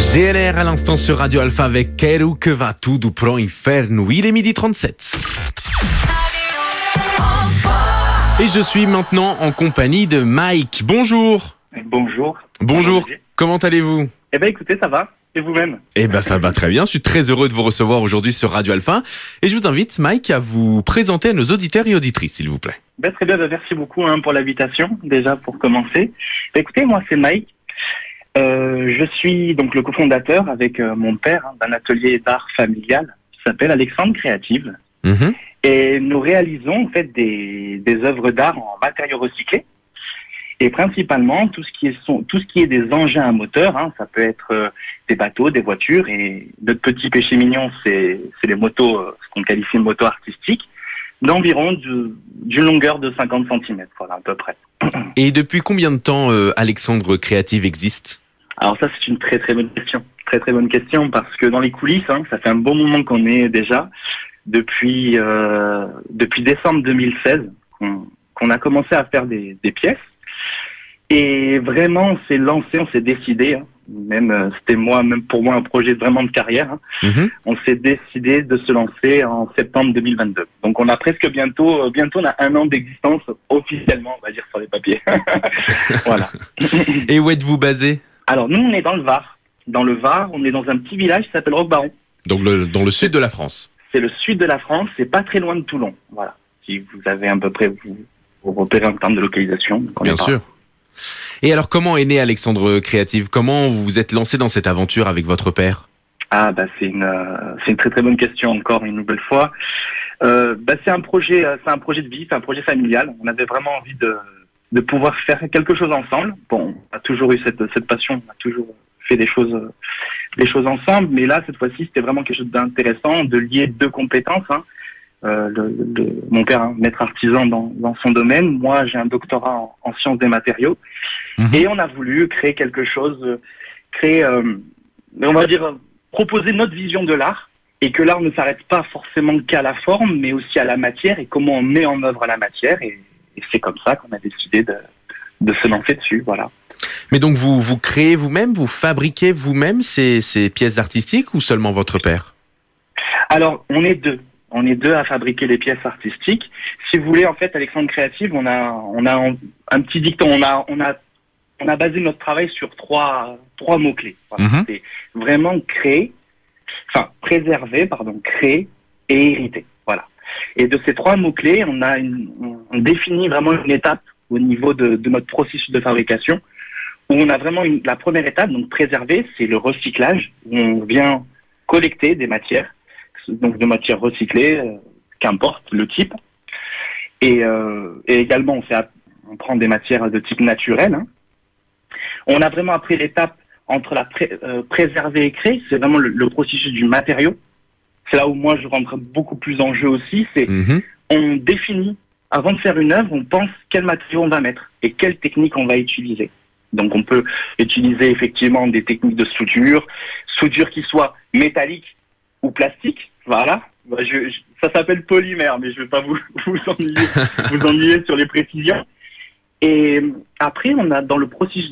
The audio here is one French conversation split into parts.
GLR à l'instant sur Radio Alpha avec Quero que va tudo pro inferno. Il est 12h37. Et je suis maintenant en compagnie de Mike. Bonjour. Bonjour. Bonjour. Comment allez-vous ? Eh ben écoutez, ça va. Et vous-même ? Eh ben ça va très bien. Je suis très heureux de vous recevoir aujourd'hui sur Radio Alpha. Et je vous invite, Mike, à vous présenter à nos auditeurs et auditrices, s'il vous plaît. Très bien. Merci beaucoup pour l'invitation, déjà pour commencer. Écoutez, moi c'est Mike. Je suis donc le cofondateur avec mon père d'un atelier d'art familial qui s'appelle Alexandre Créative. Mm-hmm. Et nous réalisons en fait des œuvres d'art en matériaux recyclés. Et principalement tout ce qui est des engins à moteur, ça peut être des bateaux, des voitures, et notre petit péché mignon, c'est les motos, ce qu'on qualifie de motos artistiques, d'environ d'une longueur de 50 cm, voilà à peu près. Et depuis combien de temps Alexandre Créative existe ? Alors ça c'est une très très bonne question, très bonne question, parce que dans les coulisses, ça fait un bon moment qu'on est déjà, depuis décembre 2016, qu'on a commencé à faire des pièces. Et vraiment, on s'est lancé, on s'est décidé, c'était même pour moi un projet vraiment de carrière. Mm-hmm. On s'est décidé de se lancer en septembre 2022. Donc on a presque bientôt on a 1 an d'existence officiellement, on va dire, sur les papiers. Voilà. Et où êtes-vous basé ? Alors nous, on est dans le Var. Dans le Var, on est dans un petit village qui s'appelle Roquebaron. Donc dans le sud de la France. C'est le sud de la France, c'est pas très loin de Toulon. Voilà. Si vous avez à peu près vous repérez en termes de localisation. Bien sûr. Et alors, comment est né Alexandre Créative ? Comment vous vous êtes lancé dans cette aventure avec votre père ? C'est une très très bonne question encore une nouvelle fois. C'est un projet de vie, c'est un projet familial. On avait vraiment envie de pouvoir faire quelque chose ensemble. Bon, on a toujours eu cette passion, on a toujours fait des choses ensemble, mais là cette fois-ci c'était vraiment quelque chose d'intéressant, de lier 2 compétences. Mon père, maître artisan dans son domaine, moi j'ai un doctorat en sciences des matériaux, et on a voulu créer quelque chose, on va dire, proposer notre vision de l'art, et que l'art ne s'arrête pas forcément qu'à la forme, mais aussi à la matière, et comment on met en œuvre la matière, et c'est comme ça qu'on a décidé de se lancer dessus, voilà. Mais donc vous créez vous-même, vous fabriquez vous-même ces pièces artistiques, ou seulement votre père ? Alors, on est deux. On est 2 à fabriquer les pièces artistiques. Si vous voulez, en fait, Alexandre Créative, on a un petit dicton. On a basé notre travail sur trois mots-clés. Voilà. Mm-hmm. C'est vraiment préserver, créer et hériter. Voilà. Et de ces 3 mots-clés, on définit vraiment une étape au niveau de notre processus de fabrication, où on a vraiment la première étape, donc préserver, c'est le recyclage, où on vient collecter des matières, donc de matières recyclées, qu'importe le type. Et également, on prend des matières de type naturel. On a vraiment après l'étape entre la préserver et créer, c'est vraiment le processus du matériau. C'est là où moi je rentre beaucoup plus en jeu aussi, c'est on définit, avant de faire une œuvre, on pense quel matériau on va mettre et quelle technique on va utiliser. Donc on peut utiliser effectivement des techniques de soudure qui soient métalliques ou plastiques. Voilà, ça s'appelle polymère, mais je ne vais pas vous ennuyer sur les précisions. Et après, on a dans le processus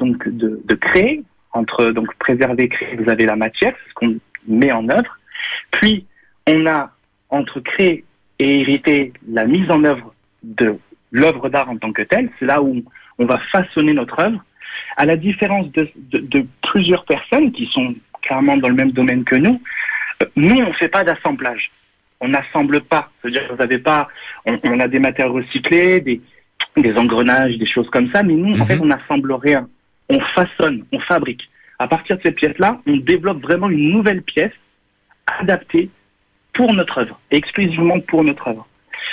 de créer, entre préserver et créer, vous avez la matière, c'est ce qu'on met en œuvre. Puis, on a entre créer et hériter la mise en œuvre de l'œuvre d'art en tant que telle. C'est là où on va façonner notre œuvre. À la différence de plusieurs personnes qui sont clairement dans le même domaine que nous, on ne fait pas d'assemblage. On n'assemble pas. C'est-à-dire que vous n'avez pas... On a des matériaux recyclés, des engrenages, des choses comme ça, mais nous, en fait, on n'assemble rien. On façonne, on fabrique. À partir de ces pièces-là, on développe vraiment une nouvelle pièce adaptée pour notre œuvre, exclusivement pour notre œuvre.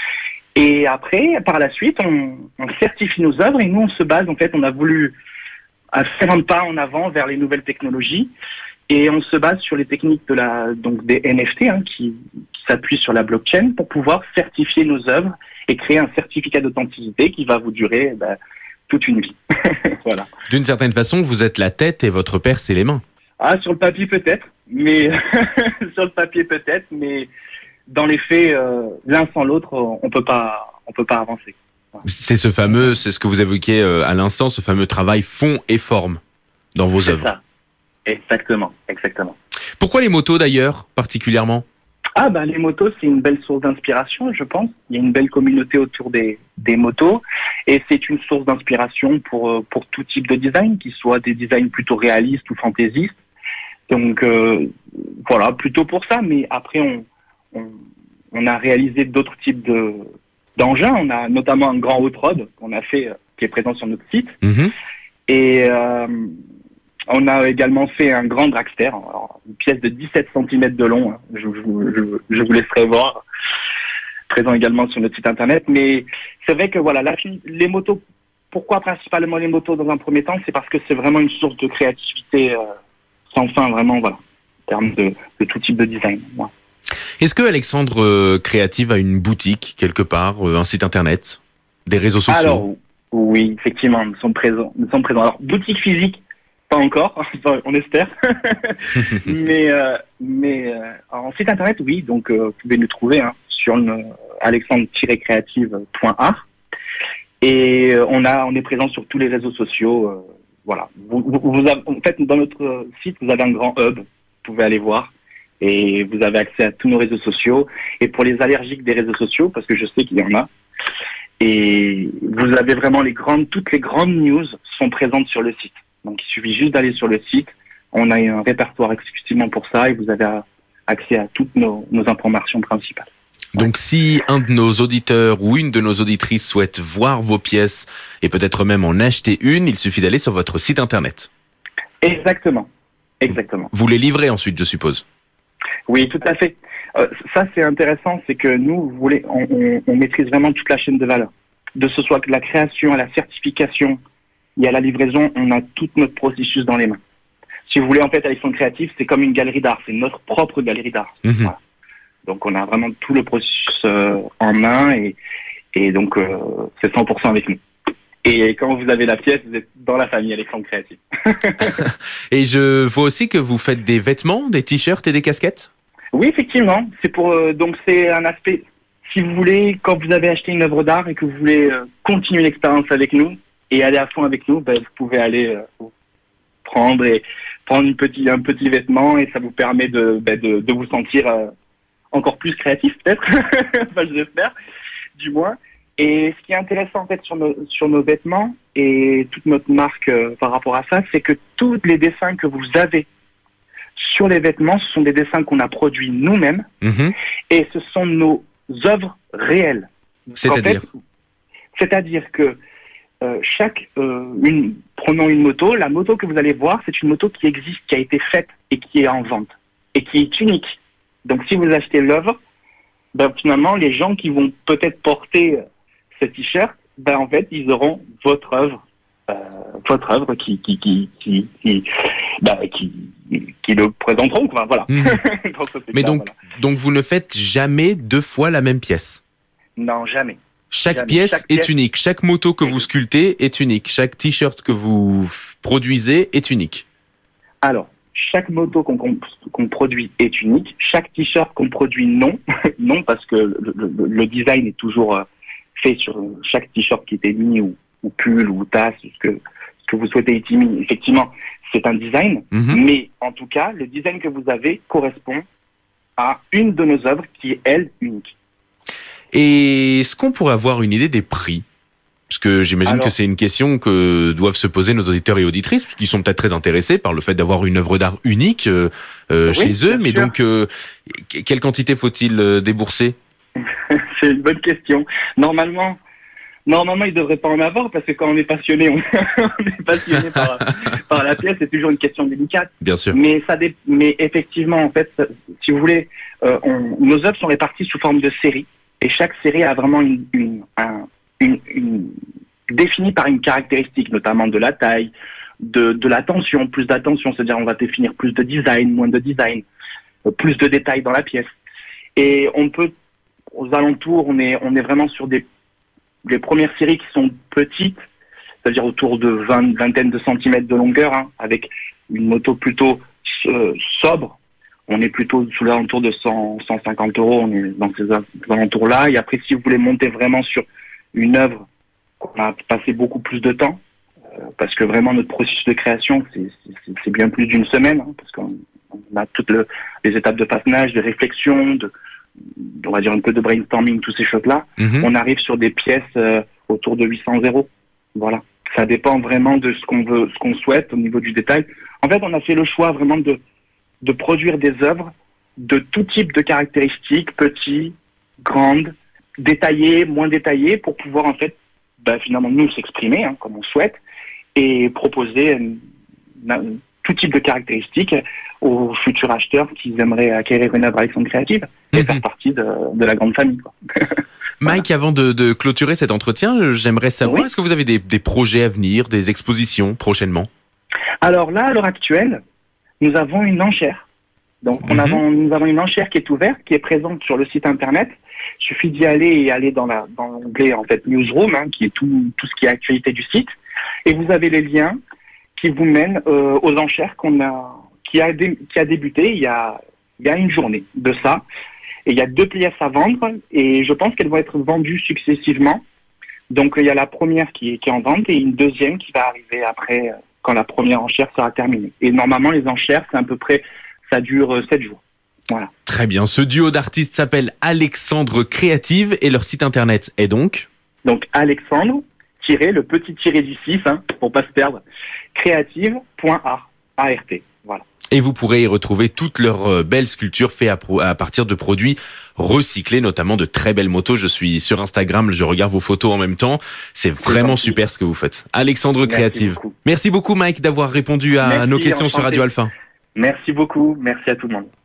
Et après, par la suite, on certifie nos œuvres, et nous, on se base, en fait, on a voulu faire un pas en avant vers les nouvelles technologies. Et on se base sur les techniques des NFT qui s'appuient sur la blockchain pour pouvoir certifier nos œuvres et créer un certificat d'authenticité qui va vous durer toute une vie. Voilà. D'une certaine façon, vous êtes la tête et votre père, c'est les mains. Sur le papier peut-être, mais dans les faits, l'un sans l'autre, on peut pas avancer. C'est ce que vous évoquiez à l'instant, ce fameux travail fond et forme dans vos œuvres. Ça. Exactement. Pourquoi les motos d'ailleurs, particulièrement? Les motos, c'est une belle source d'inspiration, je pense. Il y a une belle communauté autour des motos et c'est une source d'inspiration pour tout type de design, qu'ils soient des designs plutôt réalistes ou fantaisistes. Donc voilà, plutôt pour ça. Mais après, on a réalisé d'autres types d'engins. On a notamment un grand hot rod qu'on a fait, qui est présent sur notre site. Mm-hmm. Et on a également fait un grand dragster, alors, une pièce de 17 cm de long. Hein. Je vous laisserai voir, présent également sur notre site internet. Mais c'est vrai que voilà, les motos, pourquoi principalement les motos dans un premier temps? C'est parce que c'est vraiment une source de créativité sans fin, vraiment, voilà, en termes de tout type de design. Voilà. Est-ce que Alexandre Créative a une boutique quelque part, un site internet, des réseaux sociaux? Alors, oui, effectivement, nous sommes présents. Alors, boutique physique, pas encore, on espère. mais en site internet, oui. Donc, vous pouvez nous trouver sur alexandre-creative.art. Et on est présent sur tous les réseaux sociaux. Voilà. En fait, dans notre site, vous avez un grand hub. Vous pouvez aller voir. Et vous avez accès à tous nos réseaux sociaux. Et pour les allergiques des réseaux sociaux, parce que je sais qu'il y en a, et vous avez vraiment toutes les grandes news sont présentes sur le site. Donc, il suffit juste d'aller sur le site. On a un répertoire exclusivement pour ça et vous avez accès à toutes nos informations principales. Donc, si un de nos auditeurs ou une de nos auditrices souhaite voir vos pièces et peut-être même en acheter une, il suffit d'aller sur votre site internet. Exactement. Vous les livrez ensuite, je suppose. Oui, tout à fait. Ça, c'est intéressant, c'est que nous, on maîtrise vraiment toute la chaîne de valeur. De ce soit que la création à la certification et à la livraison, on a tout notre processus dans les mains. Si vous voulez, en fait, Alexandre Créative, c'est comme une galerie d'art. C'est notre propre galerie d'art. Mmh. Voilà. Donc, on a vraiment tout le processus en main et donc, c'est 100% avec nous. Et quand vous avez la pièce, vous êtes dans la famille Alexandre Créative. Et je vois aussi que vous faites des vêtements, des t-shirts et des casquettes? Oui, effectivement. Donc c'est un aspect. Si vous voulez, quand vous avez acheté une œuvre d'art et que vous voulez continuer l'expérience avec nous et aller à fond avec nous, vous pouvez aller prendre un petit vêtement et ça vous permet de vous sentir encore plus créatif peut-être. Enfin, je l'espère, du moins. Et ce qui est intéressant en fait sur nos vêtements et toute notre marque par rapport à ça, c'est que tous les dessins que vous avez sur les vêtements, ce sont des dessins qu'on a produits nous-mêmes et ce sont nos œuvres réelles. C'est-à-dire que prenons une moto, la moto que vous allez voir, c'est une moto qui existe, qui a été faite et qui est en vente et qui est unique. Donc si vous achetez l'œuvre, finalement les gens qui vont peut-être porter ce t-shirt, en fait ils auront votre œuvre qui le présenteront, quoi. Voilà. Mais donc vous ne faites jamais deux fois la même pièce? Non, jamais. Chaque pièce est unique. Chaque moto que vous sculptez est unique. Chaque t-shirt que vous produisez est unique. Alors, chaque moto qu'on produit est unique. Chaque t-shirt qu'on produit, non. Non, parce que le design est toujours fait sur chaque t-shirt qui est émis ou pull ou tasse, ce que vous souhaitez être émis. Effectivement, c'est un design, mais en tout cas, le design que vous avez correspond à une de nos œuvres qui est, elle, unique. Et est-ce qu'on pourrait avoir une idée des prix? Parce que j'imagine que c'est une question que doivent se poser nos auditeurs et auditrices, qui sont peut-être très intéressés par le fait d'avoir une œuvre d'art unique chez eux. Mais donc, quelle quantité faut-il débourser? C'est une bonne question. Normalement, il ne devrait pas en avoir, parce que quand on est passionné, on est passionné par la pièce, c'est toujours une question délicate. Bien sûr. Mais effectivement, en fait, si vous voulez, nos œuvres sont réparties sous forme de séries, et chaque série a vraiment définie par une caractéristique, notamment de la taille, de l'attention, plus d'attention, c'est-à-dire on va définir plus de design, moins de design, plus de détails dans la pièce. Et aux alentours, on est vraiment sur les premières séries qui sont petites, c'est-à-dire autour de vingtaine de centimètres de longueur, avec une moto plutôt sobre. On est plutôt sous l'alentour de 150 €, on est dans ces alentours-là. Et après, si vous voulez monter vraiment sur une œuvre qu'on a passé beaucoup plus de temps, parce que vraiment notre processus de création, c'est bien plus d'une semaine, hein, parce qu'on a toutes les étapes de façonnage, de réflexion, on va dire un peu de brainstorming, toutes ces choses-là. On arrive sur des pièces autour de 800 €. Voilà. Ça dépend vraiment de ce qu'on veut, ce qu'on souhaite au niveau du détail. En fait, on a fait le choix vraiment de produire des œuvres de tout type de caractéristiques, petits, grandes, détaillées, moins détaillées, pour pouvoir en fait, finalement nous s'exprimer comme on souhaite et proposer tout type de caractéristiques aux futurs acheteurs qui aimeraient acquérir une œuvre Alexandre Créative et faire partie de la grande famille, quoi. Mike, avant de clôturer cet entretien, j'aimerais savoir, Oui. est-ce que vous avez des projets à venir, des expositions prochainement? Alors là, à l'heure actuelle, nous avons une enchère. Donc nous avons une enchère qui est ouverte, qui est présente sur le site internet. Il suffit d'y aller et aller dans l'onglet en fait Newsroom, qui est tout ce qui est actualité du site. Et vous avez les liens qui vous mènent aux enchères qui a débuté il y a une journée de ça. Et il y a 2 pièces à vendre et je pense qu'elles vont être vendues successivement. Donc il y a la première qui est en vente et une deuxième qui va arriver après quand la première enchère sera terminée. Et normalement les enchères, c'est à peu près, ça dure 7 jours. Voilà. Très bien. Ce duo d'artistes s'appelle Alexandre Créative et leur site internet est donc Alexandre, le petit tiré du 6, pour pas se perdre, créative.art. Voilà. Et vous pourrez y retrouver toutes leurs belles sculptures faites à partir de produits recyclés, notamment de très belles motos. Je suis sur Instagram, je regarde vos photos en même temps. C'est vraiment super ce que vous faites. Alexandre Créative. Merci beaucoup Mike d'avoir répondu à nos questions sur Radio Alpha. Merci beaucoup, merci à tout le monde.